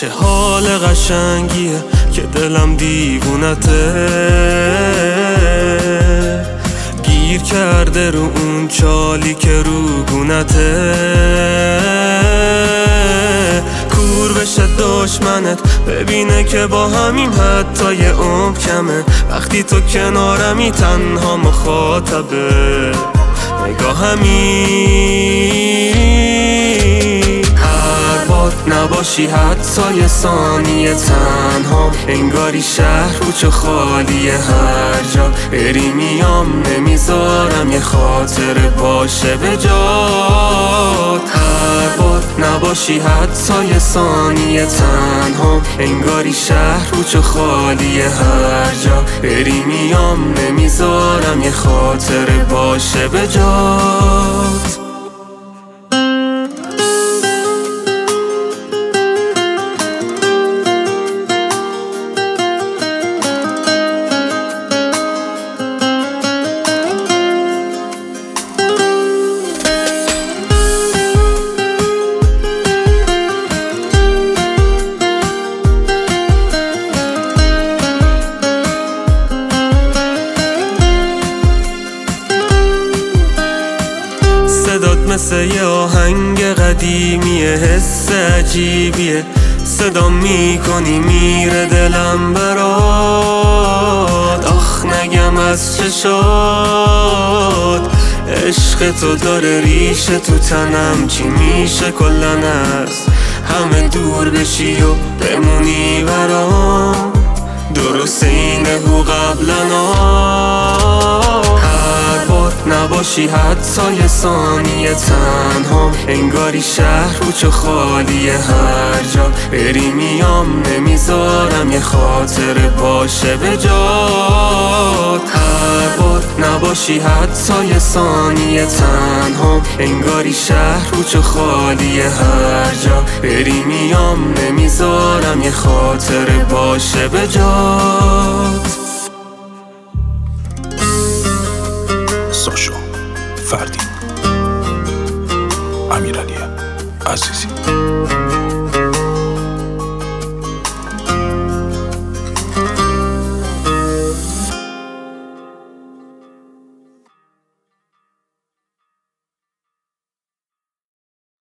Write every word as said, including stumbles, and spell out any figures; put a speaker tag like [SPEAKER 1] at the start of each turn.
[SPEAKER 1] چه حال قشنگیه که دلم دیوونته، گیر کرده رو اون چالی که رو گونته. کور بشه دشمنت ببینه که با همین حتی یه عمر کمه، وقتی تو کنارمی تنها مخاطبه نگاهمی. هر بار نباشی حتی یه ثانیه تنها، انگاری شهر کوچه خالیه، هر جا بری میام نمیذارم یه خاطره باشه به جات. هر بار نباشی حتی یه ثانیه تنها، انگاری شهر کوچه خالیه، هر جا بری میام نمیذارم یه خاطره باشه به جات. صدات مثل یه آهنگ قدیمیه، حس عجیبیه، صدا میکنی میره دلم برات. آخ نگم از چشات، عشق تو داره ریشه تو تنم، چی میشه کلن از همه دور بشی و بمونی برام. درسته اینه هو قبلنا، هر بار نباشی حتی یه ثانیه تنها، انگاری شهر کوچه خالیه، هر جا بری میام نمیذارم یه خاطره باشه به جات. هر بار نباشی حتی یه ثانیه تنها، انگاری شهر کوچه خالیه، هر جا بری میام نمیذارم یه خاطره باشه به جات.
[SPEAKER 2] ساشا فردین، امیرعلی عزیزی.